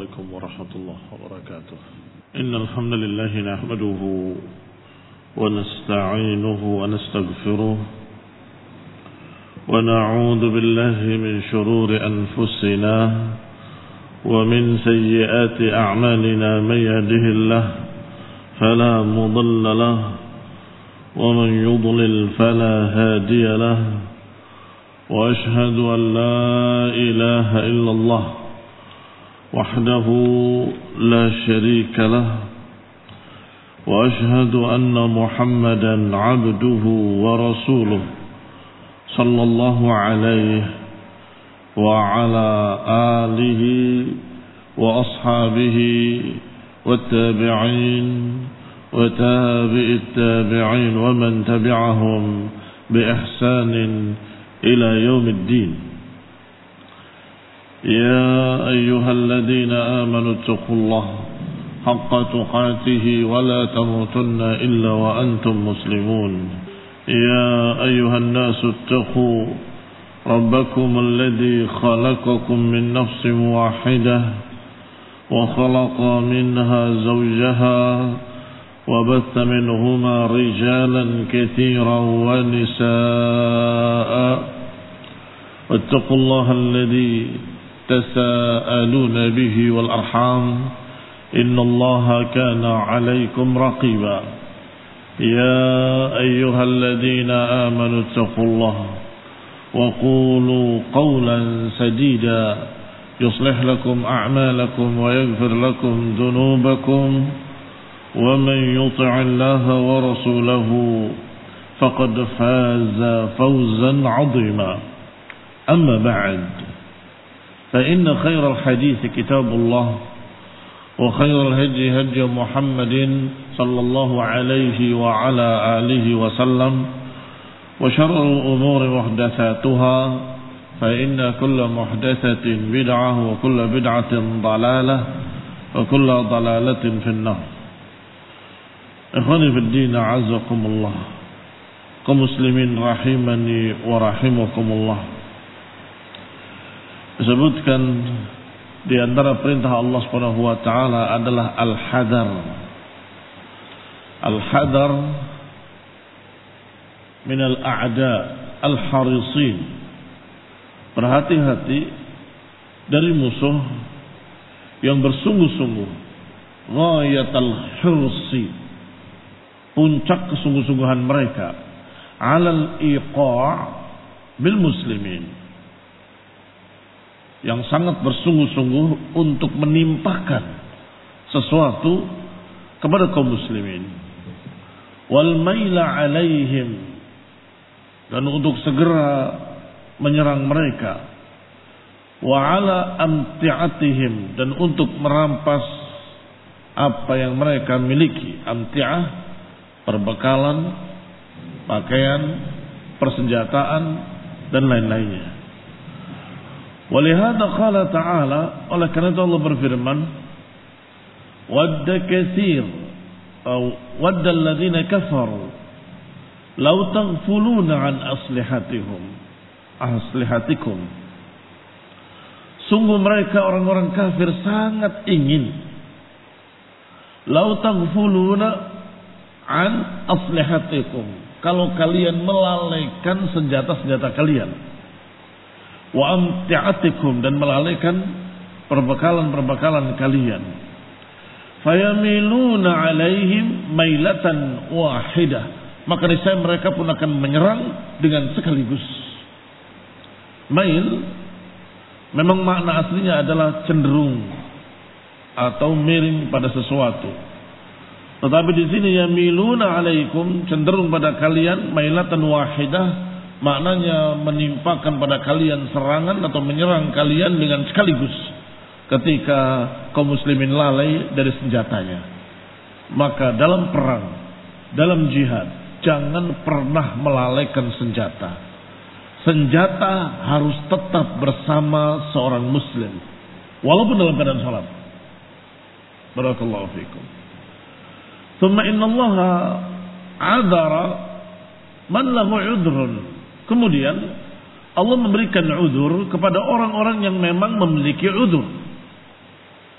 عليكم ورحمة الله وبركاته. إن الحمد لله نحمده ونستعينه ونستغفره ونعوذ بالله من شرور أنفسنا ومن سيئات أعمالنا. من يهده الله فلا مضل له ومن يضلل فلا هادي له، وأشهد أن لا إله إلا الله وحده لا شريك له، وأشهد أن محمدا عبده ورسوله صلى الله عليه وعلى آله وأصحابه والتابعين وتابع التابعين ومن تبعهم بإحسان إلى يوم الدين. يا أيها الذين آمنوا اتقوا الله حق تقاته ولا تموتن إلا وأنتم مسلمون. يا أيها الناس اتقوا ربكم الذي خلقكم من نفس واحدة وخلق منها زوجها وبث منهما رجالا كثيرا ونساء، واتقوا الله الذي تساءلون به والأرحام إن الله كان عليكم رقيبا. يا أيها الذين آمنوا اتقوا الله وقولوا قولا سديدا يصلح لكم أعمالكم ويغفر لكم ذنوبكم، ومن يطع الله ورسوله فقد فاز فوزا عظيما. أما بعد، فإن خير الحديث كتاب الله، وخير الهدي هدي محمد صلى الله عليه وعلى آله وسلم، وشر الأمور محدثاتها، فإن كل محدثة بدعة وكل بدعة ضلالة وكل ضلالة في النار. Ikhwani fid din, a'azzakumullah, kaum muslimin rahimani wa rahimakumullah. Disebutkan di antara perintah Allah Subhanahu wa taala adalah al-hadar. Al-hadar min al-a'da al-harisin. Berhati-hati dari musuh yang bersungguh-sungguh, ghayatul hirsi, puncak kesungguh-sungguhan mereka, alal iqa' bil muslimin, yang sangat bersungguh-sungguh untuk menimpakan sesuatu kepada kaum muslimin, wal maila alaihim, dan untuk segera menyerang mereka, wa ala amti'atihim, dan untuk merampas apa yang mereka miliki. Amti'ah, perbekalan, pakaian, persenjataan, dan lain-lainnya. Walihada qala ta'ala, oleh karena itu Allah berfirman, wadda katsir wadda alladhina kafaru law taghfuluna an aslihatikum. Sungguh mereka orang-orang kafir sangat ingin law taghfuluna an aslihatikum, kalau kalian melalaikan senjata-senjata kalian, wa amti'atikum, dan melalaikan perbekalan-perbekalan kalian, fayamiluna alaihim mailatan wahidah, maka niscaya mereka pun akan menyerang dengan sekaligus. Mail memang makna aslinya adalah cenderung atau miring pada sesuatu. Tetapi di sini yamiluna alaikum, cenderung pada kalian, mailatan wahidah, maknanya menimpakan pada kalian serangan atau menyerang kalian dengan sekaligus ketika kaum muslimin lalai dari senjatanya. Maka dalam perang, dalam jihad, jangan pernah melalaikan senjata. Senjata harus tetap bersama seorang muslim walaupun dalam keadaan salat. Barakallahu fikum. Thumma innallaha adara man lahu udhrun. Kemudian Allah memberikan udzur kepada orang-orang yang memang memiliki udzur.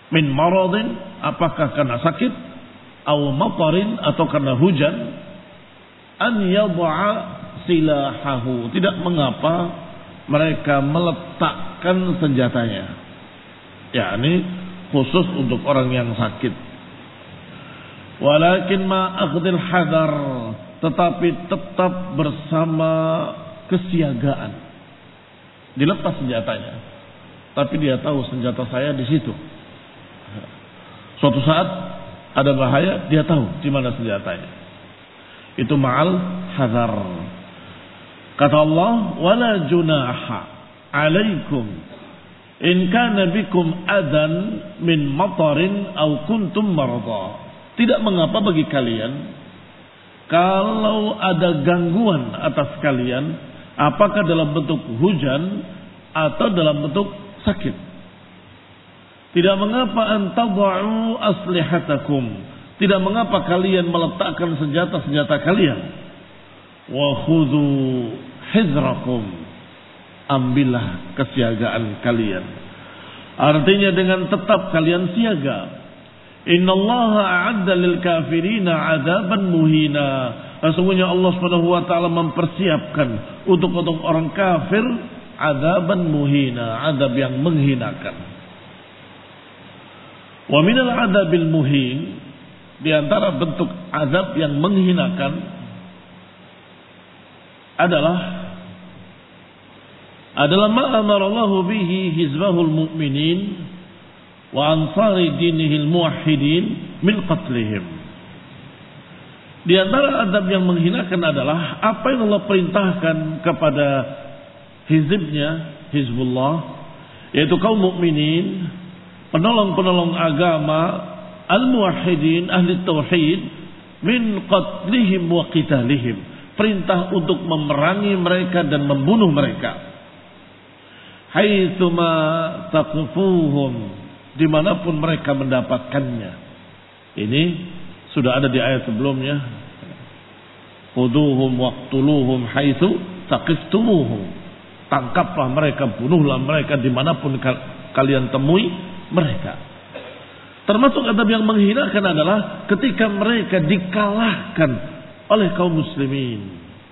min maradin, apakah karena sakit, au matarin, atau karena hujan, an yad'a silahahu, tidak mengapa mereka meletakkan senjatanya. Yakni khusus untuk orang yang sakit. Walakin ma akhdil hadar, tetapi tetap bersama kesiagaan. Dilepas senjatanya, tapi dia tahu senjata saya di situ. Suatu saat ada bahaya, dia tahu di mana senjatanya. Itu ma'al hadar. Kata Allah, wala junaha alaikum in kana bikum adan min matarin aw kuntum marada. Tidak mengapa bagi kalian kalau ada gangguan atas kalian, apakah dalam bentuk hujan atau dalam bentuk sakit. Tidak mengapa antada'u aslihatakum, tidak mengapa kalian meletakkan senjata-senjata kalian. Wa khudhu hizrakum, ambillah kesiagaan kalian. Artinya dengan tetap kalian siaga. Innallaha a'adda lil kafirina 'adzaban muhina. Sesungguhnya Allah Subhanahu wa taala mempersiapkan untuk orang kafir adzaban muhina, azab yang menghinakan. Wa minal 'adzabil muhin, di antara bentuk azab yang menghinakan adalah ma amarallahu bihi hizbahul mu'minin wa ansari dinihil muwahhidin min qatlihim. Di antara adab yang menghinakan adalah apa yang Allah perintahkan kepada hizibnya, Hizbullah, yaitu kaum mukminin, penolong-penolong agama, al-muwahhidin, ahli tauhid, min qatlihim wa qitalihim. Perintah untuk memerangi mereka dan membunuh mereka. Haitsuma taqifuhum, dimanapun mereka mendapatkannya. Ini sudah ada di ayat sebelumnya. Khuduhum waqtuluhum haitsu taqiftumuhum. Tangkaplah mereka, bunuhlah mereka dimanapun kalian temui mereka. Termasuk adab yang menghinakan adalah ketika mereka dikalahkan oleh kaum muslimin.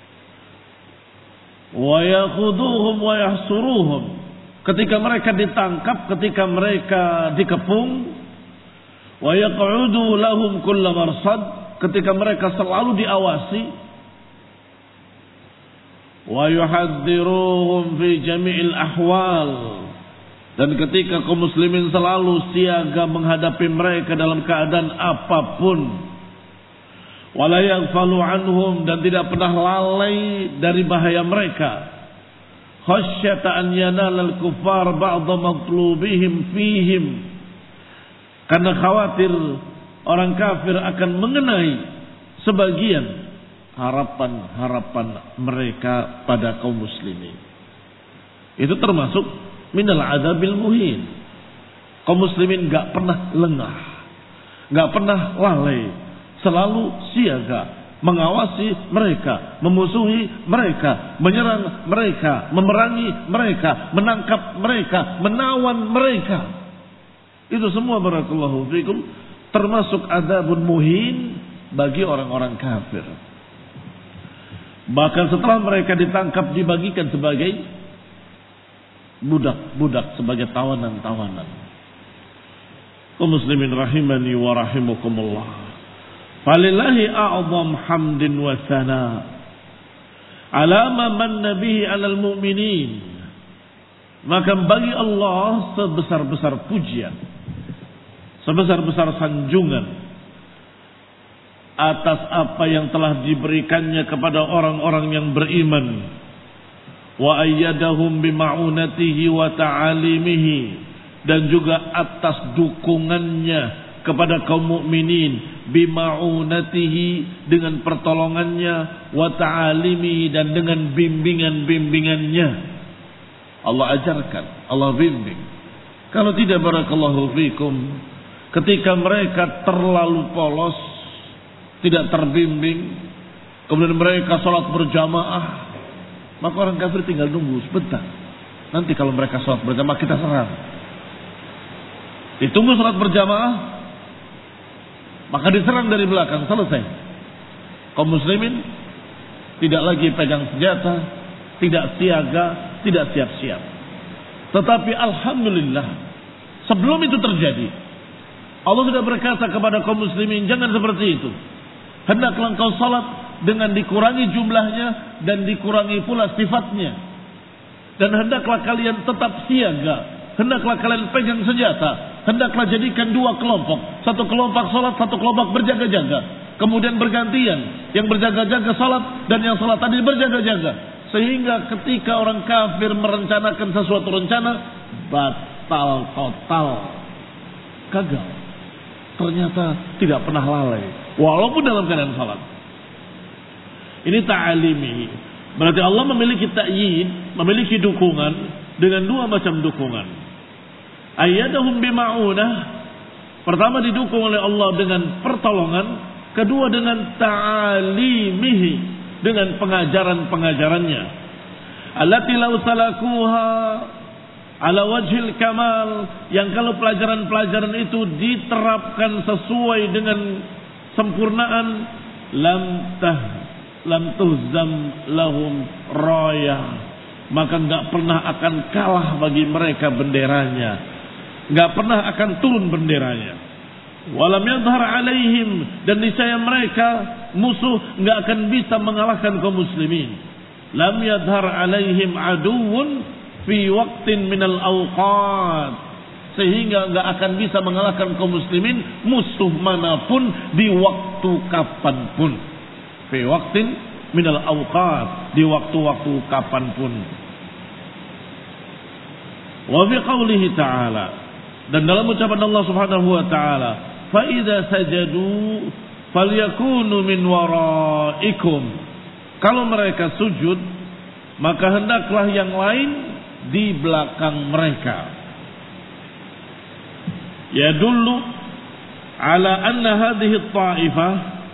Wa yakhuduhum wa yahsuruhum, ketika mereka ditangkap, ketika mereka dikepung. Wa yaq'udu lahum kulla marsad, ketika mereka selalu diawasi. Wa yuhadziruhum fi jami'il ahwal, dan ketika kaum muslimin selalu siaga menghadapi mereka dalam keadaan apapun. Wala yaghfalu anhum, dan tidak pernah lalai dari bahaya mereka. Khasyata an yanala al-kuffar ba'dha matlubihim fihim, karena khawatir orang kafir akan mengenai sebagian harapan-harapan mereka pada kaum muslimin. Itu termasuk minal adabil muhin. Kaum muslimin gak pernah lengah, gak pernah lalai, selalu siaga mengawasi mereka, memusuhi mereka, menyerang mereka, memerangi mereka, menangkap mereka, menawan mereka. Itu semua barakallahu fikum termasuk adabun muhin bagi orang-orang kafir. Bahkan setelah mereka ditangkap dibagikan sebagai budak-budak, sebagai tawanan-tawanan. Kaum muslimin rahimani wa rahimakumullah. Falillahi a'zam hamdin wa sana ala ma manna bihi 'alal mu'minin. Maka bagi Allah sebesar-besar pujian, sebesar-besar sanjungan atas apa yang telah diberikannya kepada orang-orang yang beriman. Wa ayyadahum bima'unatihi wa ta'alimihi, dan juga atas dukungannya kepada kaum mukminin, bima'unatihi, dengan pertolongannya, wa ta'alimihi, dan dengan bimbingan-bimbingannya. Allah ajarkan, Allah bimbing. Kalau tidak barakallahu fikum, ketika mereka terlalu polos, tidak terbimbing, kemudian mereka sholat berjamaah, maka orang kafir tinggal nunggu sebentar. Nanti kalau mereka sholat berjamaah kita serang. Ditunggu salat berjamaah, maka diserang dari belakang, selesai. Kaum muslimin tidak lagi pegang senjata, tidak siaga, tidak siap-siap. Tetapi alhamdulillah, sebelum itu terjadi, Allah sudah berkata kepada kaum muslimin, jangan seperti itu. Hendaklah engkau salat dengan dikurangi jumlahnya dan dikurangi pula sifatnya. Dan hendaklah kalian tetap siaga. Hendaklah kalian pegang senjata. Hendaklah jadikan dua kelompok. Satu kelompok salat, satu kelompok berjaga-jaga. Kemudian bergantian. Yang berjaga-jaga salat dan yang salat tadi berjaga-jaga. Sehingga ketika orang kafir merencanakan sesuatu rencana, batal total. Gagal. Ternyata tidak pernah lalai. Walaupun dalam keadaan salat. Ini ta'alimi. Berarti Allah memiliki ta'yid, memiliki dukungan dengan dua macam dukungan. Ayyadahum bima'unah. Pertama didukung oleh Allah dengan pertolongan. Kedua dengan ta'alimihi, dengan pengajaran-pengajarannya. Allati law salakuha ala wajhil kamal, yang kalau pelajaran-pelajaran itu diterapkan sesuai dengan sempurnaan, lam tuhzam lahum rayah, maka enggak pernah akan kalah bagi mereka benderanya, enggak pernah akan turun benderanya. Walam yadhhar alaihim, dan niscaya mereka musuh enggak akan bisa mengalahkan kaum muslimin. Lam yadhhar alaihim aduwwun fi waqtin minal awqat, sehingga enggak akan bisa mengalahkan kaum muslimin musuh manapun di waktu kapanpun. Fi waqtin minal awqat, di waktu-waktu kapanpun. Wa fi qawlihi ta'ala, dan dalam ucapan Allah Subhanahu wa ta'ala, fa idza sajadu falyakunu min waraikum, kalau mereka sujud maka hendaklah yang lain di belakang mereka. Yadullu ala anna hadhihi at-ta'ifah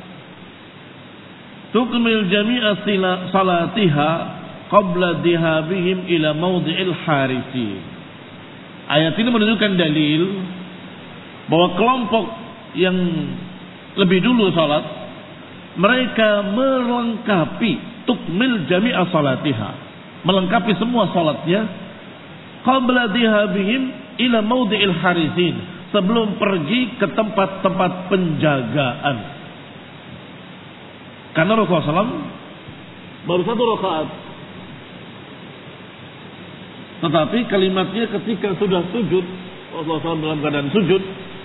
tukmil jami'a salatiha qabla dhihabihim ila mawdi'il harisi. Ayat ini menunjukkan dalil bahwa kelompok yang lebih dulu salat, mereka melengkapi tukmil jami'a salatiha, melengkapi semua salatnya qabla dhihabihim ila mawdi'il harisin, sebelum pergi ke tempat-tempat penjagaan. Karena Rasulullah SAW baru satu rakaat, tetapi kalimatnya ketika sudah sujud, Rasulullah SAW dalam keadaan sujud,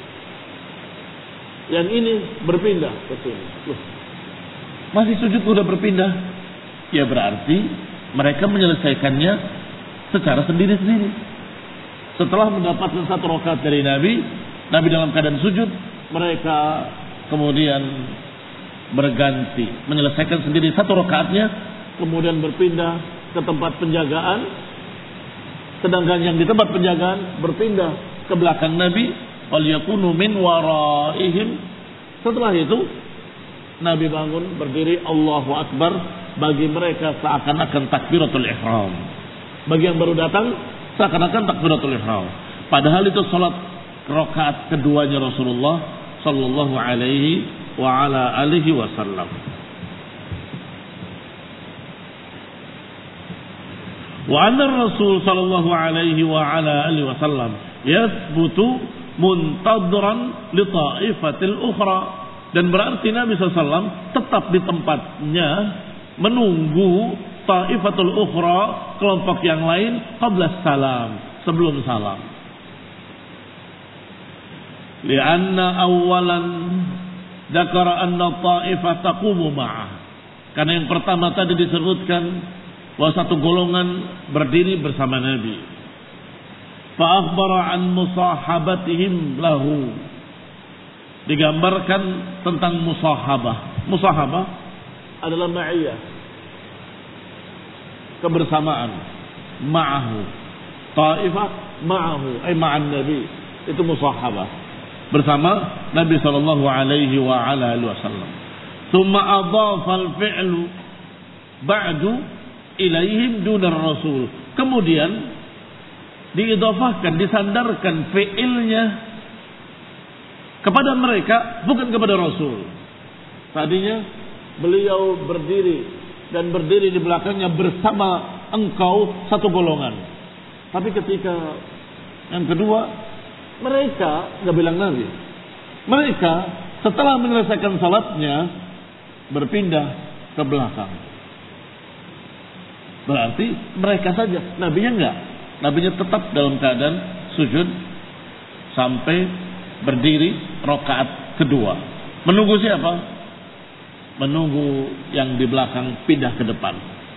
yang ini berpindah ke sini. Masih sujud sudah berpindah, ya berarti mereka menyelesaikannya secara sendiri-sendiri. Setelah mendapatkan satu rakaat dari Nabi dalam keadaan sujud, mereka kemudian berganti, menyelesaikan sendiri satu rakaatnya, kemudian berpindah ke tempat penjagaan, sedangkan yang di tempat penjagaan berpindah ke belakang Nabi, wal yakunu min waraihim. Setelah itu Nabi bangun berdiri, Allahu Akbar, bagi mereka seakan-akan takbiratul ihram. Bagi yang baru datang seakan-akan takbiratul ihram. Padahal itu salat rakaat keduanya Rasulullah sallallahu alaihi wa ala alihi wasallam. Wa anna Rasul sallallahu alaihi wa ala alihi wasallam yathbutu muntadran li ta'ifatil ukhra, dan berarti Nabi SAW tetap di tempatnya menunggu ta'ifatul ukhra, kelompok yang lain, qabla salam, sebelum salam. Lianna awalan dzakara anna ta'ifah taqumu ma'ah, karena yang pertama tadi disebutkan bahwa satu golongan berdiri bersama Nabi. Fa akhbara an musahabatihim lahu, digambarkan tentang musahabah. Musahabah adalah ma'iyah, kebersamaan. Ma'ahu, ta'ifah ma'ahu, ay ma'an Nabi, itu musahabah, bersama Nabi sallallahu alaihi wa ala alihi wasallam. Tsumma adhafa al-fi'lu ba'du ilaihim dunar rasul, kemudian diidhafahkan, disandarkan fi'ilnya kepada mereka, bukan kepada Rasul. Tadinya beliau berdiri dan berdiri di belakangnya bersama engkau satu golongan. Tapi ketika yang kedua, mereka nggak bilang Nabi. Mereka setelah menyelesaikan salatnya berpindah ke belakang. Berarti mereka saja, nabinya enggak. Nabinya tetap dalam keadaan sujud sampai berdiri rakaat kedua. Menunggu siapa? Menunggu yang di belakang pindah ke depan.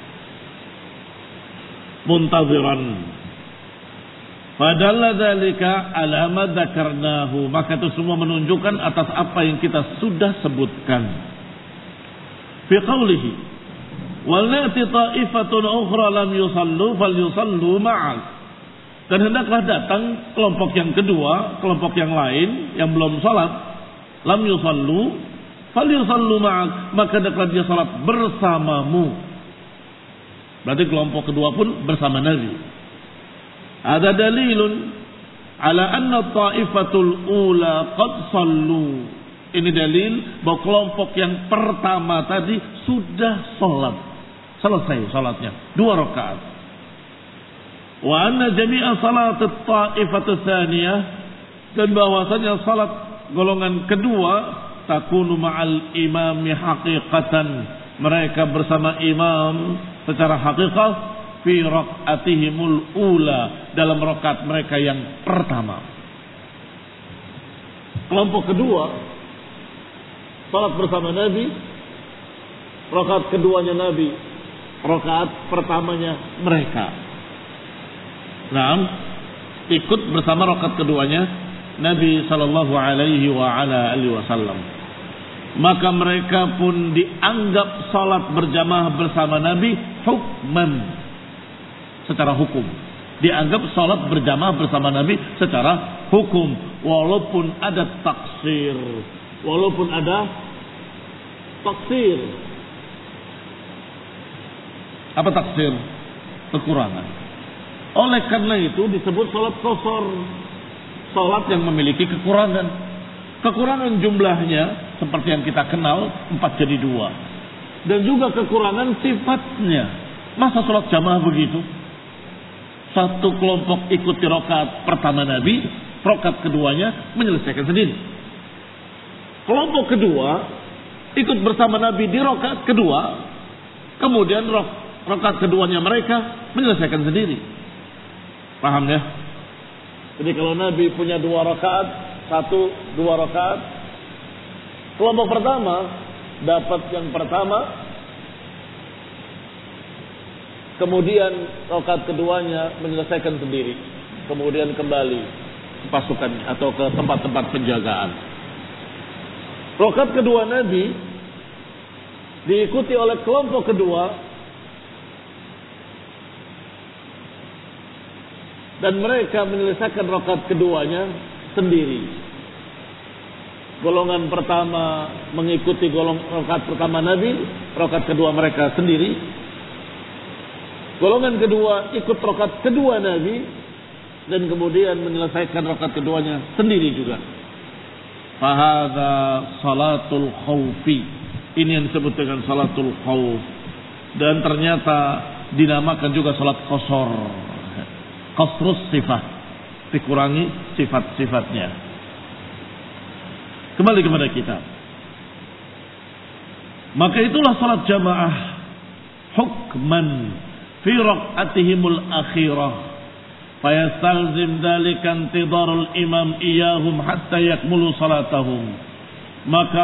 Muntaziran. Padahal dzalika ala ma dzakarnahu, maka itu semua menunjukkan atas apa yang kita sudah sebutkan. Fi qaulihi walati ta'ifatun ukhra lam yusallu falyusallu ma'ak. Dan hendaklah datang kelompok yang kedua, kelompok yang lain yang belum salat, lam yusallu falyusallu ma'ak, maka hendaklah dia salat bersamamu. Berarti kelompok kedua pun bersama Nabi. Ada dalilun ala anna ta'ifatul ula qad sallu. Ini dalil bahwa kelompok yang pertama tadi sudah salat. Selesai salatnya 2 rakaat. Wa anna jami'a salat at-ta'ifatu tsaniyah, dan bahwasanya salat golongan kedua takunu ma'al imami haqiqatan, mereka bersama imam secara hakikat fi raq'atihimul ula, dalam rakaat mereka yang pertama. Kelompok kedua salat bersama Nabi, rakaat keduanya Nabi, rakaat pertamanya mereka. Nah, ikut bersama rakaat keduanya Nabi sallallahu alaihi wa ala alihi wasallam. Maka mereka pun dianggap salat berjamaah bersama Nabi hukman, secara hukum. Dianggap salat berjamaah bersama Nabi secara hukum, walaupun ada taksir, walaupun ada taksir. Apa taksir? Kekurangan. Oleh karena itu disebut salat qasar, salat yang memiliki kekurangan. Kekurangan jumlahnya seperti yang kita kenal 4 jadi 2. Dan juga kekurangan sifatnya. Masa salat jamaah begitu? Satu kelompok ikuti rakaat pertama Nabi, rakaat keduanya menyelesaikan sendiri. Kelompok kedua ikut bersama Nabi di rakaat kedua, kemudian rakaat keduanya mereka menyelesaikan sendiri. Paham ya? Jadi kalau Nabi punya 2 rakaat, 1, 2 rakaat, kelompok pertama dapat yang pertama, kemudian rakaat keduanya menyelesaikan sendiri, kemudian kembali ke pasukan atau ke tempat-tempat penjagaan. Rakaat kedua Nabi diikuti oleh kelompok kedua, dan mereka menyelesaikan rakaat keduanya sendiri. Golongan pertama mengikuti rakaat pertama Nabi, rakaat kedua mereka sendiri. Golongan kedua ikut rakaat kedua Nabi dan kemudian menyelesaikan rakaat keduanya sendiri juga. Fahadha salatul khawfi. Ini yang disebut dengan salatul khawf. Dan ternyata dinamakan juga salat qasar. Qasrus sifat, dikurangi sifat-sifatnya. Kembali kepada kita. Maka itulah salat jamaah hukman fi raq'atihimul akhirah, fayastalzim dzalika intidarul imam iyahum hatta yakmulu salatahum. Maka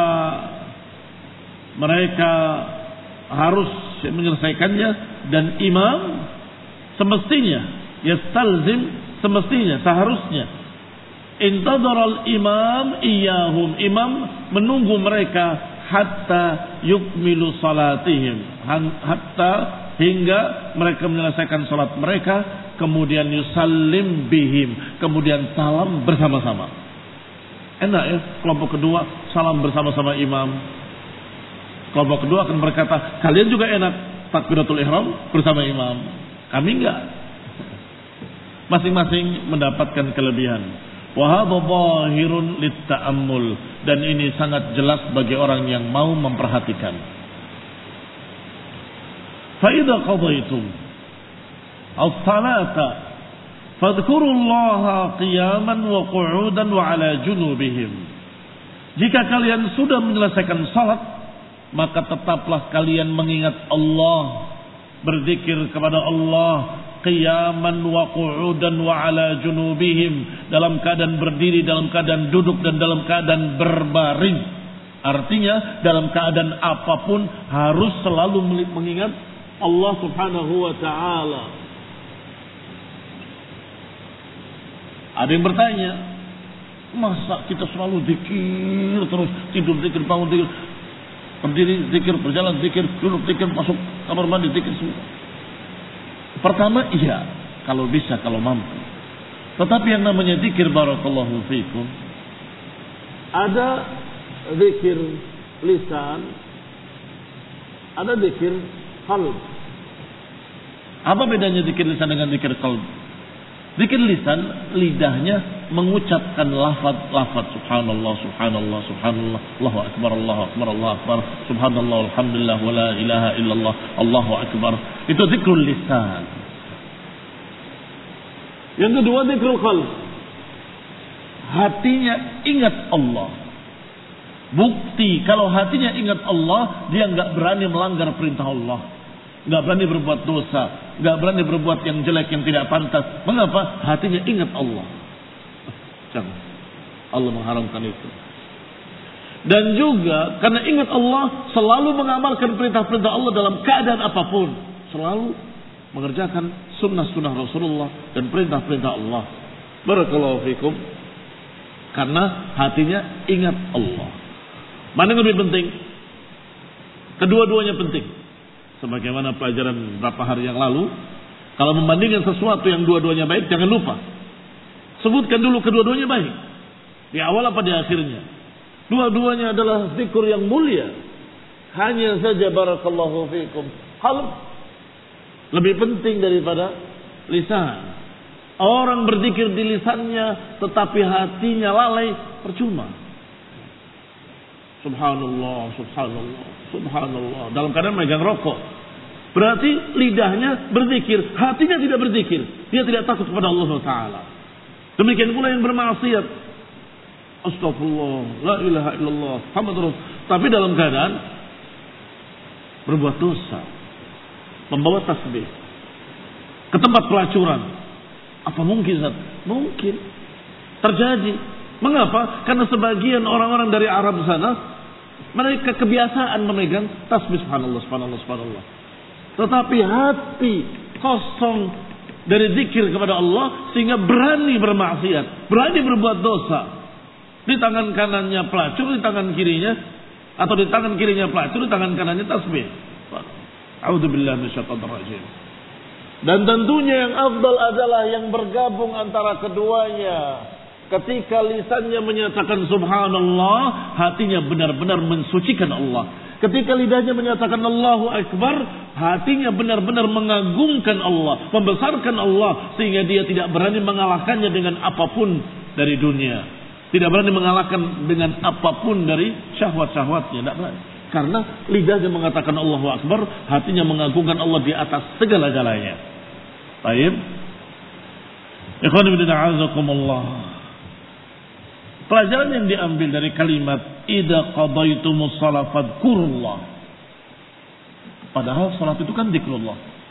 mereka harus menyelesaikannya, dan imam semestinya yastalzim, semestinya, seharusnya intadaral imam iyahum, imam menunggu mereka hatta yukmilu salatihim, hatta hingga mereka menyelesaikan salat mereka, kemudian yusallim bihim, kemudian salam bersama-sama. Enak ya, kelompok kedua salam bersama-sama imam. Kelompok kedua akan berkata, kalian juga enak takbiratul ihram bersama imam, kami enggak. Masing-masing mendapatkan kelebihan. Wa hadha zahirun lit-ta'ammul, dan ini sangat jelas bagi orang yang mau memperhatikan. Fa idza qadaytum as-salata fadhkurullaha qiyaman wa qu'udan wa 'ala junubihim. Jika kalian sudah menyelesaikan salat, maka tetaplah kalian mengingat Allah, berzikir kepada Allah qiyaman wa qu'udan wa 'ala junubihim, dalam keadaan berdiri, dalam keadaan duduk, dan dalam keadaan berbaring. Artinya dalam keadaan apapun harus selalu mengingat Allah Subhanahu wa ta'ala. Ada yang bertanya, masa kita selalu zikir terus, tidur zikir, bangun zikir, berdiri zikir, berjalan zikir, duduk zikir, masuk kamar mandi zikir semua? Pertama, iya, kalau bisa, kalau mampu. Tetapi yang namanya zikir, barakallahu fikum, ada zikir lisan, ada zikir qalb. Apa bedanya zikir lisan dengan zikir qalb? Zikir lisan, lidahnya mengucapkan lafaz subhanallah, subhanallah, subhanallah, Allahu akbar, Allahu akbar, Allahu akbar, subhanallah, alhamdulillah, wa la ilaha illallah, Allahu akbar. Itu zikrul lisan. Yang kedua zikrul qalb. Hatinya ingat Allah. Bukti kalau hatinya ingat Allah, dia enggak berani melanggar perintah Allah, enggak berani berbuat dosa, enggak berani berbuat yang jelek, yang tidak pantas. Mengapa? Hatinya ingat Allah. Jangan. Allah mengharamkan itu. Dan juga karena ingat Allah, selalu mengamalkan perintah-perintah Allah dalam keadaan apapun. Selalu mengerjakan sunnah-sunnah Rasulullah dan perintah-perintah Allah. Barakallahu fikum. Karena hatinya ingat Allah. Mana yang lebih penting? Kedua-duanya penting. Sebagaimana pelajaran beberapa hari yang lalu, kalau membandingkan sesuatu yang dua-duanya baik, jangan lupa sebutkan dulu kedua-duanya baik, di awal apa di akhirnya. Dua-duanya adalah zikir yang mulia. Hanya saja barakallahu fikum, qalb lebih penting daripada lisan. Orang berzikir di lisannya tetapi hatinya lalai, percuma. Subhanallah, subhanallah, subhanallah, dalam keadaan megang rokok. Berarti lidahnya berzikir, hatinya tidak berzikir. Dia tidak takut kepada Allah Ta'ala. Demikian pula yang bermaksiat. Astagfirullah, la ilaha illallah, Muhammadur Rasul. Tapi dalam keadaan berbuat dosa, membawa tasbih ke tempat pelacuran. Apa mungkin, Zat? Mungkin terjadi. Mengapa? Karena sebagian orang-orang dari Arab sana, mereka kebiasaan memegang tasbih subhanallah, subhanallah, subhanallah. Tetapi hati kosong dari zikir kepada Allah, sehingga berani bermaksiat, berani berbuat dosa. Di tangan kanannya pelacur, di tangan kirinya, atau di tangan kirinya pelacur, di tangan kanannya tasbih. A'udzubillahi minasyaitonir rajim. Dan tentunya yang afdal adalah yang bergabung antara keduanya. Ketika lisannya menyatakan subhanallah, hatinya benar-benar mensucikan Allah. Ketika lidahnya menyatakan Allahu Akbar, hatinya benar-benar mengagungkan Allah, membesarkan Allah, sehingga dia tidak berani mengalahkannya dengan apapun dari dunia. Tidak berani mengalahkan dengan apapun dari syahwat-syahwatnya. Tidak berani. Karena lidahnya mengatakan Allahu Akbar, hatinya mengagungkan Allah di atas segala-galanya. Baik. Ikhwan fillah, a'azakumullah. Pelajaran yang diambil dari kalimat idza qadaitumus shalah fadhkurullah. Padahal salat itu kan zikrullah.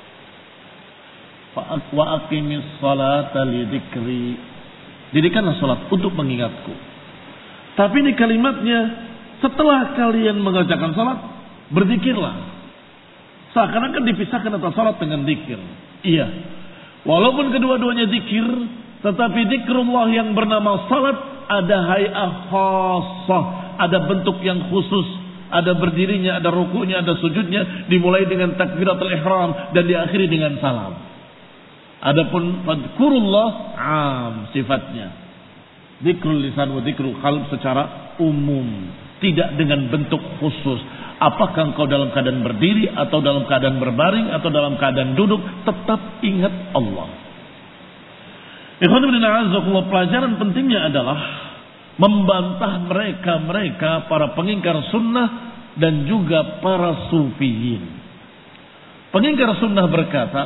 Wa aqimis salata li dzikri. Dirikanlah salat untuk mengingatku. Tapi ini kalimatnya, setelah kalian mengerjakan salat, berzikirlah. Seakan-akan dipisahkan antara salat dengan zikir. Iya. Walaupun kedua-duanya zikir, tetapi zikrullah yang bernama salat ada hay'ah khassah, ada bentuk yang khusus, ada berdirinya, ada rukunya, ada sujudnya, dimulai dengan takbiratul ihram dan diakhiri dengan salam. Adapun fadhkurullah am sifatnya. Zikrul lisan wa zikrul qalb secara umum, tidak dengan bentuk khusus. Apakah engkau dalam keadaan berdiri atau dalam keadaan berbaring atau dalam keadaan duduk, tetap ingat Allah. Pelajaran pentingnya adalah membantah mereka para pengingkar sunnah dan juga para sufiyin. Pengingkar sunnah berkata,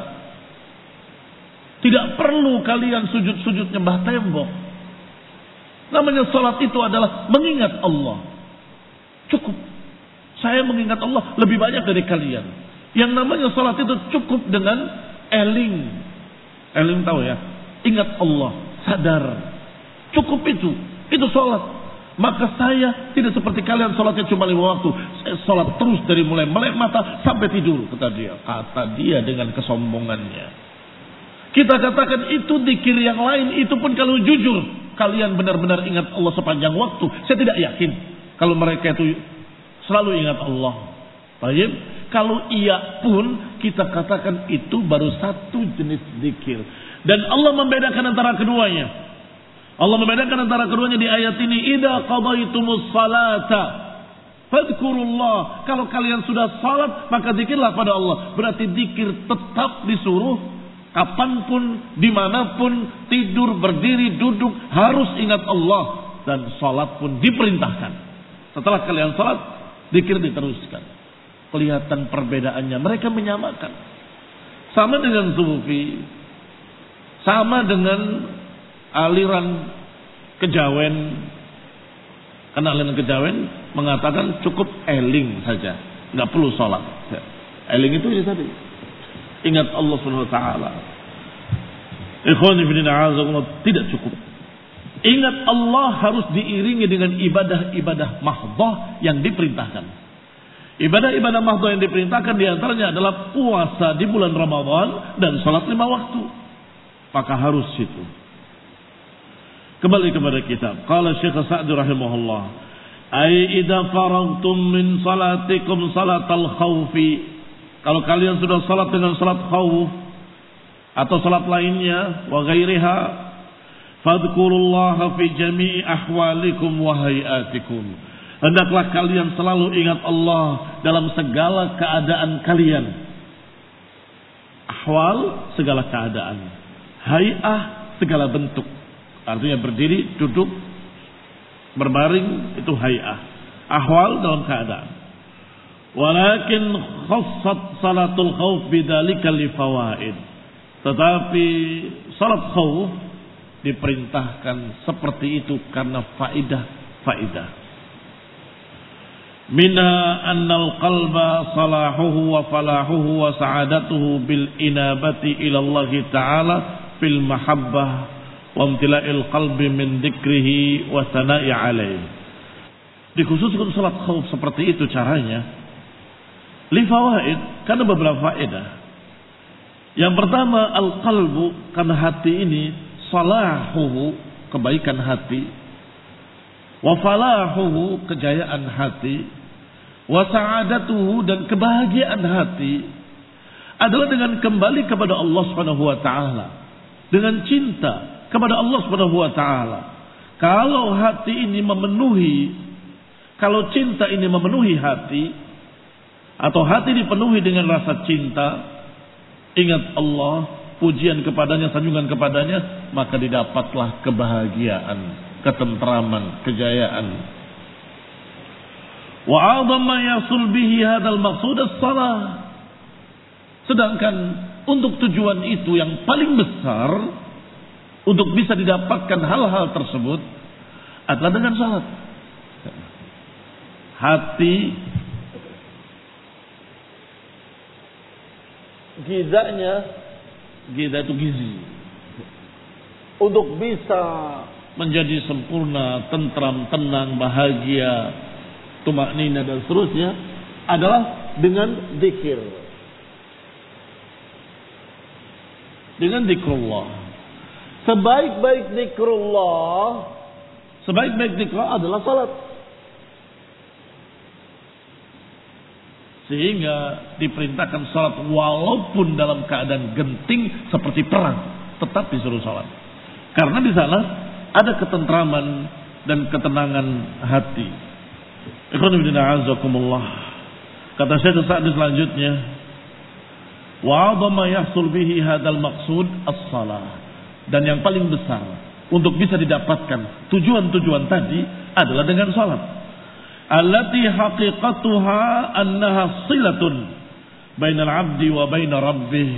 tidak perlu kalian sujud-sujud nyembah tembok. Namanya salat itu adalah mengingat Allah. Cukup. Saya mengingat Allah lebih banyak dari kalian. Yang namanya salat itu cukup dengan eling. Eling tahu ya? Ingat Allah, sadar. Cukup itu. Itu salat. Maka saya tidak seperti kalian salatnya cuma 5 waktu. Saya salat terus dari mulai melek mata sampai tidur, kata dia. Kata dia dengan kesombongannya. Kita katakan itu zikir yang lain, itu pun kalau jujur kalian benar-benar ingat Allah sepanjang waktu. Saya tidak yakin kalau mereka itu selalu ingat Allah. Baik, kalau iya pun kita katakan itu baru satu jenis zikir. Dan Allah membedakan antara keduanya. Allah membedakan antara keduanya di ayat ini. Idza qadaitumus salata fadhkurullah. Kalau kalian sudah salat maka zikirlah pada Allah. Berarti zikir tetap disuruh kapanpun, dimanapun, tidur, berdiri, duduk harus ingat Allah. Dan salat pun diperintahkan. Setelah kalian salat, zikir diteruskan. Kelihatan perbedaannya. Mereka menyamakan. Sama dengan sufi, sama dengan aliran kejawen. Karena aliran kejawen mengatakan cukup eling saja, nggak perlu sholat. Eling itu ya tadi, ingat Allah Subhanahu Wa Taala. Ikhwani fillah, tidak cukup. Ingat Allah harus diiringi dengan ibadah-ibadah mahdhah yang diperintahkan. Ibadah-ibadah mahdhah yang diperintahkan diantaranya adalah puasa di bulan Ramadan dan sholat 5 waktu. Maka harus itu. Kembali kepada kitab. Qala Syekh Sa'di rahimahullah, ai idza faragtum min salatikum salatal khaufi. Kalau kalian sudah salat dengan salat khauf atau salat lainnya wa ghairiha, fadhkurullaha fi jami'i ahwalikum wa hayatikum. Hendaklah kalian selalu ingat Allah dalam segala keadaan kalian. Ahwal, segala keadaan. Hay'ah, segala bentuk. Artinya berdiri, duduk, berbaring, itu hay'ah. Ahwal dalam keadaan. Walakin khassat salatul khawf bidzalika li fawaid. Tetapi salat khawf diperintahkan seperti itu karena faidah. Minha annal qalba salahuhu wa falahuhu wa sa'adatuhu bil inabati ila Allah Ta'ala fil mahabbah wa imtila'il qalbi min dzikrihi wa sana'i alaihi. Dikhususkan salat khauf seperti itu caranya li fawaid, karena beberapa faedah. Yang pertama, al-qalbu, karena hati ini salahuhu, kebaikan hati, wa falahuhu, kejayaan hati, wa sa'adatuhu, dan kebahagiaan hati adalah dengan kembali kepada Allah Subhanahu wa taala, dengan cinta kepada Allah Subhanahu wa taala. Kalau hati ini memenuhi, kalau cinta ini memenuhi hati, atau hati dipenuhi dengan rasa cinta, ingat Allah, pujian kepadanya, sanjungan kepadanya, maka didapatlah kebahagiaan, ketentraman, kejayaan. Wa 'azama yasul bihi hadzal maqsud as-shalah. Sedangkan untuk tujuan itu yang paling besar, untuk bisa didapatkan hal-hal tersebut adalah dengan salat. Hati gizanya, giza itu gizi, untuk bisa menjadi sempurna, tentram, tenang, bahagia, tumaknina dan seterusnya adalah dengan zikir, dengan zikrullah. Sebaik-baik zikrullah adalah salat. Sehingga diperintahkan salat walaupun dalam keadaan genting seperti perang, tetap disuruh salat. Karena di sana ada ketentraman dan ketenangan hati. Ikhwan fillah azakumullah. Kata Syekh Sa'di selanjutnya, wa 'azama yahsul bihi hadzal maqsud as-shalah. Dan yang paling besar untuk bisa didapatkan tujuan-tujuan tadi adalah dengan salat. Allati haqiqatuha annaha silatun bainal 'abdi wa baina rabbih.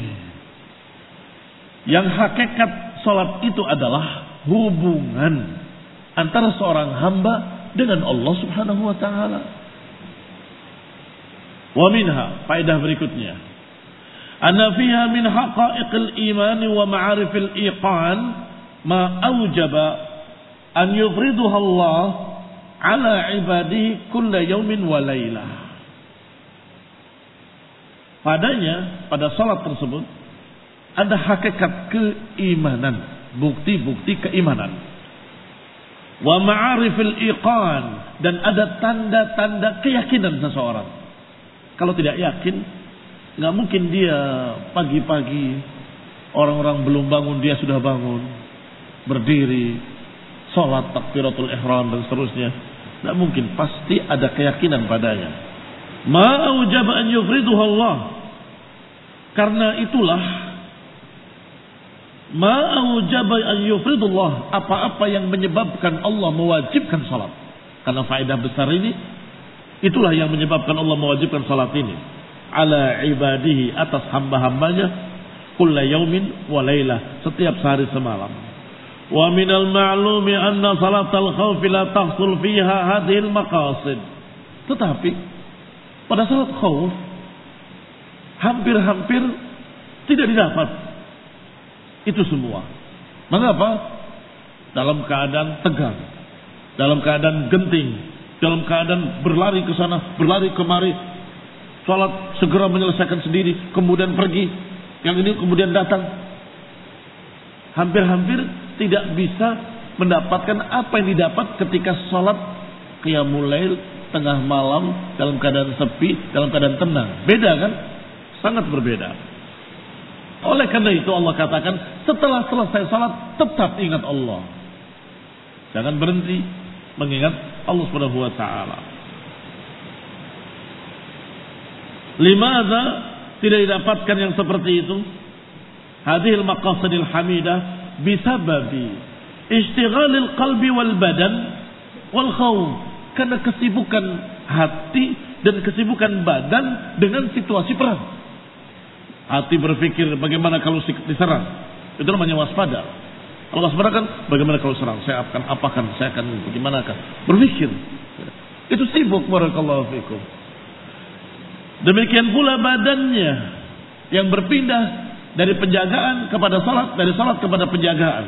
Yang hakikat salat itu adalah hubungan antara seorang hamba dengan Allah Subhanahu wa taala. Wa minha, faedah berikutnya, anna fiha min haqa'iqil iman wa ma'arifil iqan ma aujaba an yufriduha Allah ala ibadihi kulla yaumin wa lailah. Padanya, pada salat tersebut ada hakikat keimanan, bukti-bukti keimanan. Wa ma'arifil iqan, dan ada tanda-tanda keyakinan seseorang. Kalau tidak yakin, nggak mungkin dia pagi-pagi orang-orang belum bangun dia sudah bangun, berdiri, sholat takbiratul ihram dan seterusnya. Nggak mungkin, pasti ada keyakinan padanya. Ma aujaba an yufriduha Allah. Karena itulah ma aujaba an yufridullah, apa-apa yang menyebabkan Allah mewajibkan salat. Karena faedah besar ini, itulah yang menyebabkan Allah mewajibkan salat ini ala ibadihi, atas hamba-hambanya, kulla yaumin wa lailah, setiap sehari semalam. Wa minal ma'lumi anna salatal khawfi la tahsul fiha hadhil maqasid. Tetapi pada salat khauf hampir-hampir tidak didapat itu semua. Mengapa? Dalam keadaan tegang, dalam keadaan genting, dalam keadaan berlari ke sana, berlari kemari, salat segera menyelesaikan sendiri, kemudian pergi, yang ini kemudian datang. Hampir-hampir tidak bisa mendapatkan apa yang didapat ketika salat qiyamul lail tengah malam dalam keadaan sepi, dalam keadaan tenang. Beda kan? Sangat berbeda. Oleh karena itu Allah katakan, setelah selesai salat tetap ingat Allah. Jangan berhenti mengingat Allah Subhanahu wa taala. Limadza tidak didapatkan yang seperti itu? Hadhil maqasidil hamidah bisababi ishtighalil qalbi wal badan wal khawf. Karena kesibukan hati dan kesibukan badan dengan situasi perang. Hati berpikir bagaimana kalau diserang. Itu namanya waspada. Kalau waspada kan bagaimana kalau serang. Saya akan apakan, saya akan bagaimanakah. Berpikir. Itu sibuk, barakallahu fikum. Demikian pula badannya yang berpindah dari penjagaan kepada salat, dari salat kepada penjagaan.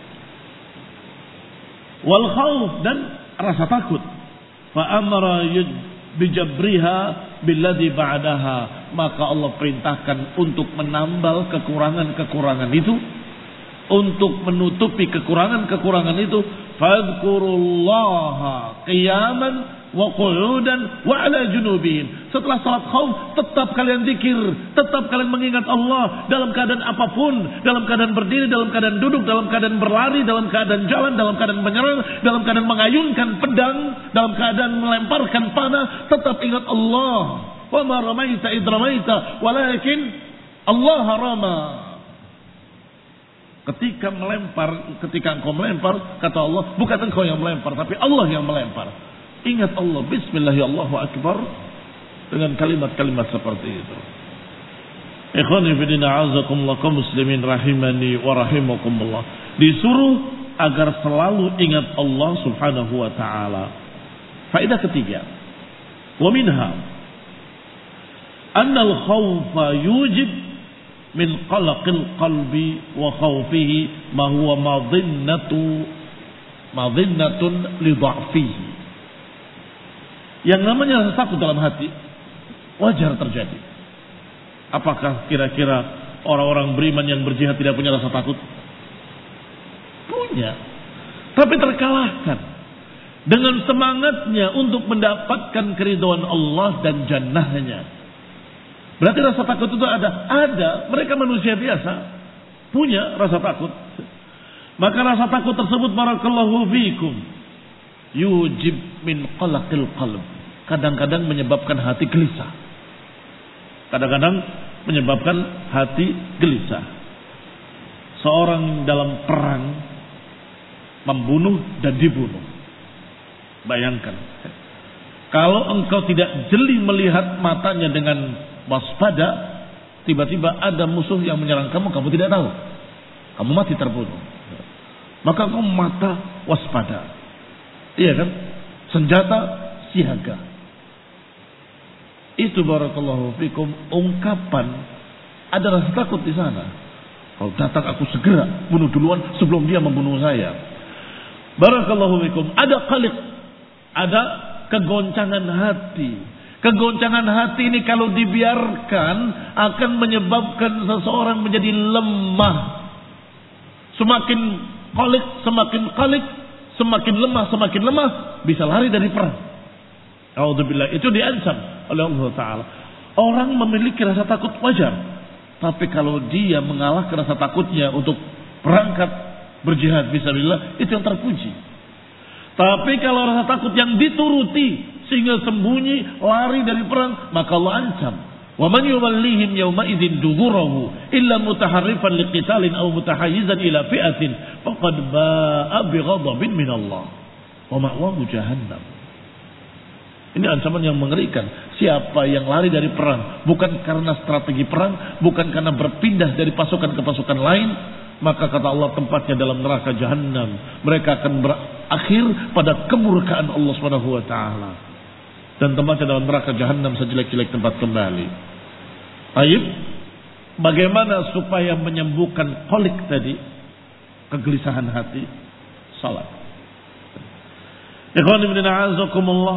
Wal khauf, dan rasa takut. Fa amara bijabriha billadhi ba'daha. Maka Allah perintahkan untuk menambal kekurangan-kekurangan itu, untuk menutupi kekurangan-kekurangan itu. Fadhkurullaha qiyaman wa qu'udan wa ala junubihim. Setelah salat khauf tetap kalian zikir, tetap kalian mengingat Allah dalam keadaan apapun, dalam keadaan berdiri, dalam keadaan duduk, dalam keadaan berlari, dalam keadaan jalan, dalam keadaan menyerang, dalam keadaan mengayunkan pedang, dalam keadaan melemparkan panah, tetap ingat Allah. Wa ma ramaita id ramaita walakin Allah rama. Ketika engkau melempar, kata Allah, bukan engkau yang melempar, tapi Allah yang melempar. Ingat Allah, bismillahirrahmanirrahim, Allahu akbar, dengan kalimat-kalimat seperti itu. Ikhwani fillah, a'azakumullah, kaum muslimin rahimani wa rahimakumullah. Disuruh agar selalu ingat Allah Subhanahu wa taala. Faedah ketiga, wa minha annal khawfa yujib min qalaqil qalbi wa khawfihi ma huwa madhinnatun li dha'fihi. Yang namanya rasa takut dalam hati wajar terjadi. Apakah kira-kira orang-orang beriman yang berjihad tidak punya rasa takut? Punya. Tapi terkalahkan dengan semangatnya untuk mendapatkan keridhaan Allah dan jannahnya. Berarti rasa takut itu ada. Ada. Mereka manusia biasa punya rasa takut. Maka rasa takut tersebut, barakallahu fiikum, yujib min qalaqil qalb. Kadang-kadang menyebabkan hati gelisah. Kadang-kadang menyebabkan hati gelisah. seorang dalam perang membunuh dan dibunuh. Bayangkan, kalau engkau tidak jeli melihat matanya dengan waspada, tiba-tiba ada musuh yang menyerang kamu, kamu tidak tahu, kamu mati terbunuh. Maka kamu mata waspada, iya kan? Senjata siaga. Itu barakallahu fikum ungkapan ada rasa takut di sana. Kalau datang aku segera bunuh duluan sebelum dia membunuh saya. Barakallahu fikum. Ada qaliq, ada kegoncangan hati. Kegoncangan hati ini kalau dibiarkan akan menyebabkan seseorang menjadi lemah. Semakin qaliq, semakin lemah, bisa lari dari perang. A'udzubillah, itu diancam oleh Allah Ta'ala. Orang memiliki rasa takut wajar, tapi kalau dia mengalahkan rasa takutnya untuk berangkat berjihad fisabilillah, itu yang terpuji. Tapi kalau rasa takut yang dituruti sehingga sembunyi, lari dari perang, maka Allah ancam. Wa man yuwallihim yawma idzin duburahu illa mutaharrifan liqitalin aw mutahayyizan ila fi'atin faqad ba'a bighadabin min Allah wa ma'wahu jahannam. Ini ancaman yang mengerikan. Siapa yang lari dari perang bukan karena strategi perang, bukan karena berpindah dari pasukan ke pasukan lain, maka kata Allah tempatnya dalam neraka jahannam. Mereka akan berakhir pada kemurkaan Allah Subhanahu wa taala. Dan tempatnya dalam neraka jahannam sejelek-jelek tempat kembali. Baik, bagaimana supaya menyembuhkan kolik tadi, kegelisahan hati? Salat. Ikhwan ibn a'azakumullah,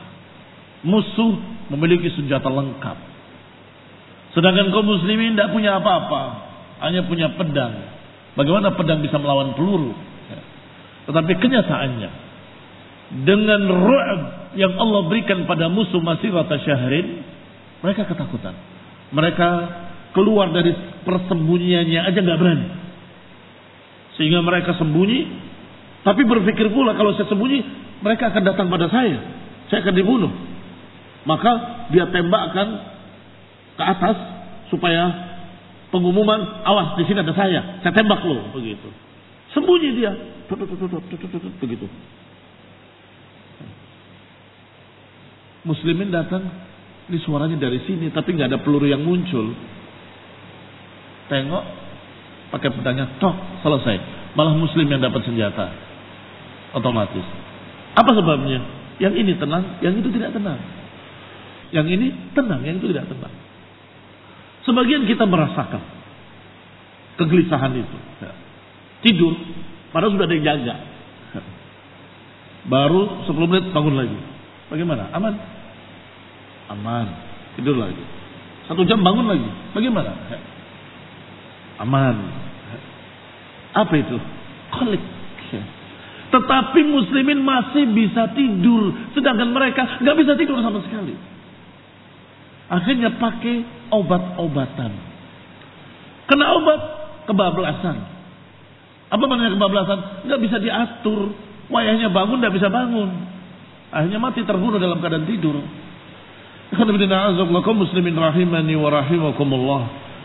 musuh memiliki senjata lengkap, sedangkan kaum muslimin tidak punya apa-apa, hanya punya pedang. Bagaimana pedang bisa melawan peluru? Tetapi kenyataannya, dengan ru'b yang Allah berikan pada musuh masirata syahrin, mereka ketakutan. Mereka keluar dari persembunyiannya aja nggak berani, sehingga mereka sembunyi, tapi berpikir pula kalau saya sembunyi mereka akan datang pada saya akan dibunuh. Maka dia tembakkan ke atas supaya pengumuman, awas di sini ada saya tembak lo, begitu. Sembunyi dia, begitu. Muslimin datang, ini suaranya dari sini, tapi nggak ada peluru yang muncul. Tengok, pakai pedangnya, tok, selesai. Malah muslim yang dapat senjata, otomatis. Apa sebabnya? Yang ini tenang, yang itu tidak tenang. Yang ini tenang, yang itu tidak tenang. Sebagian kita merasakan kegelisahan itu. Tidur, padahal sudah ada yang jaga. Baru 10 menit bangun lagi. Bagaimana? Aman? Aman. Tidur lagi. 1 jam bangun lagi. Bagaimana? Aman. Apa itu? Kolik. Tetapi muslimin masih bisa tidur, sedangkan mereka nggak bisa tidur sama sekali. Akhirnya pakai obat-obatan. Kena obat, kebablasan. Apa maknanya kebablasan? Nggak bisa diatur. Wayahnya bangun, nggak bisa bangun. Akhirnya mati terbunuh dalam keadaan tidur. Kaum muslimin rahimani wa rahimakumullah.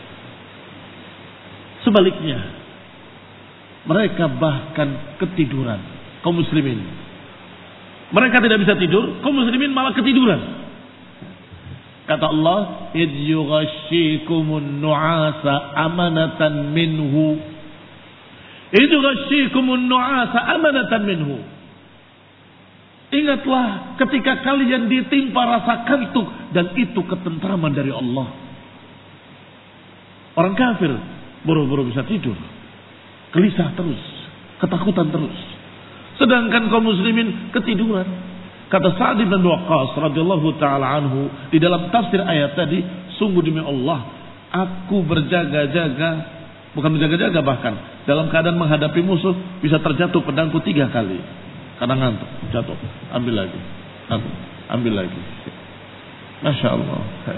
Sebaliknya, mereka bahkan ketiduran, kaum muslimin. Mereka tidak bisa tidur, kaum muslimin malah ketiduran. Kata Allah, "Idh yughashshikumun nu'asa amanatan minhu." Idh yughashshikumun nu'asa amanatan minhu. Ingatlah ketika kalian ditimpa rasa kantuk, dan itu ketentraman dari Allah. Orang kafir buru-buru bisa tidur, gelisah terus, ketakutan terus. Sedangkan kaum muslimin ketiduran. Kata Sa'd bin Waqqas radhiyallahu taala anhu di dalam tafsir ayat tadi, sungguh demi Allah, aku berjaga-jaga, bukan berjaga-jaga, bahkan dalam keadaan menghadapi musuh bisa terjatuh pedangku 3 kali. Kadang ngantuk, jatuh, ambil lagi, ambil lagi. Masya Allah.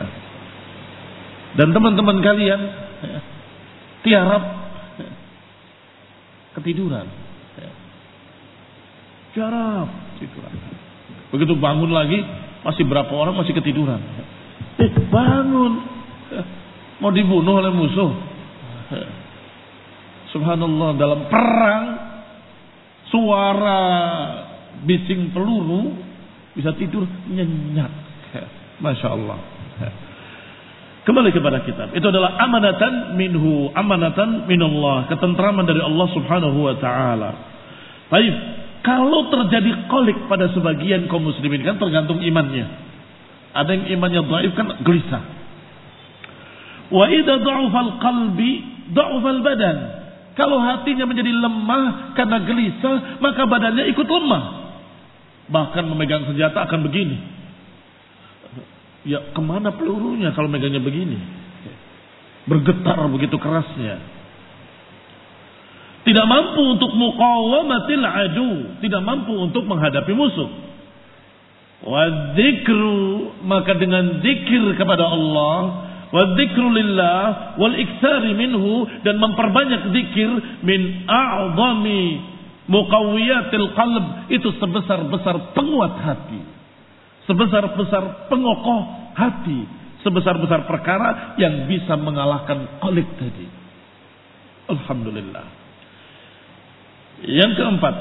Dan teman-teman kalian tiarap ketiduran. Tiarap ketiduran. Begitu bangun lagi, masih berapa orang masih ketiduran. Bangun, mau dibunuh oleh musuh. Subhanallah, dalam perang suara bising peluru bisa tidur nyenyak. Masya Allah. Kembali kepada kitab. Itu adalah amanatan minhu, amanatan minallah, ketentraman dari Allah Subhanahu wa taala. Baik, kalau terjadi kolik pada sebagian kaum muslimin, kan tergantung imannya. Ada yang imannya dhaif, kan gelisah. Wa idza dha'afal qalbi dha'afal badan. Kalau hatinya menjadi lemah karena gelisah, maka badannya ikut lemah. Bahkan memegang senjata akan begini. Ya kemana pelurunya kalau megangnya begini? Bergetar begitu kerasnya. Tidak mampu untuk muqawamatil adu. Tidak mampu untuk menghadapi musuh. Wa dzikru, maka dengan zikir kepada Allah, wa dzikru lillah wal iksari minhu, dan memperbanyak zikir, min a'zami muqawwiyatil qalb, itu sebesar-besar penguat hati, sebesar-besar pengokoh hati, sebesar-besar perkara yang bisa mengalahkan kolik tadi. Alhamdulillah. Yang keempat,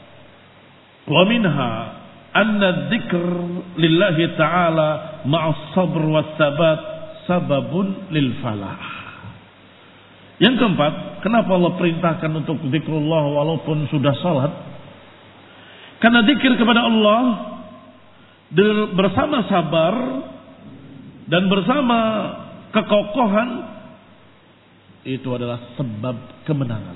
wa minha anna dzikr lillahi ta'ala ma'as sabr was sabat sababun lil falah. Yang keempat, kenapa Allah perintahkan untuk zikrullah walaupun sudah salat? Karena zikir kepada Allah bersama sabar dan bersama kekokohan itu adalah sebab kemenangan.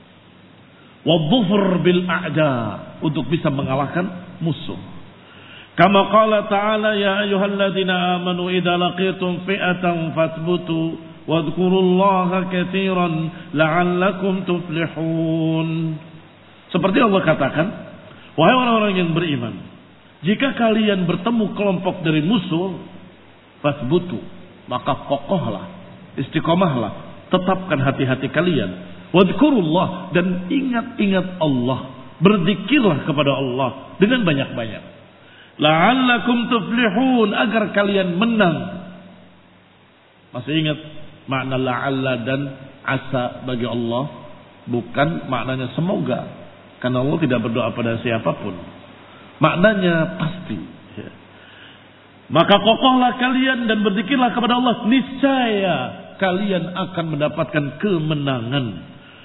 Wadhufur bil a'da, untuk bisa mengalahkan musuh. Kama qala ta'ala ya ayyuhalladzina amanu idza laqitum fi'atan fathbutu wadhkurullaha katsiran la'allakum tuflihun. Seperti Allah katakan, wahai orang-orang yang beriman, jika kalian bertemu kelompok dari musuh, fathbutu, maka kokohlah, istiqomahlah, tetapkan hati-hati kalian. Wadhkurullah, dan ingat-ingat Allah, berzikirlah kepada Allah dengan banyak-banyak. La'allakum tuflihun, agar kalian menang. Masih ingat makna la'alla dan asa bagi Allah? Bukan maknanya semoga, karena Allah tidak berdoa pada siapapun. Maknanya pasti. Maka kokohlah kalian dan berzikirlah kepada Allah, niscaya kalian akan mendapatkan kemenangan.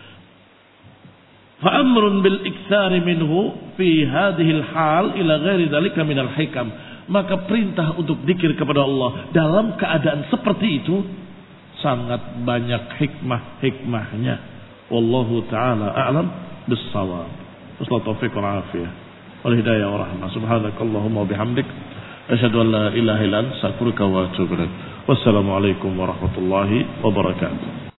Fa'amrun bil iksari minhu fi hadhil hal ila ghairi dzalika minal hikam. Maka perintah untuk zikir kepada Allah dalam keadaan seperti itu sangat banyak hikmah-hikmahnya. Wallahu taala a'lam bis-shawab. Wassalatu taufiq wal afiyah wal hidayah wa rahmah. Subhanakallahumma wa bihamdik asyhadu an la ilaha illa anta astaghfiruka wa atubu ilaik. Wassalamu alaikum warahmatullahi wabarakatuh.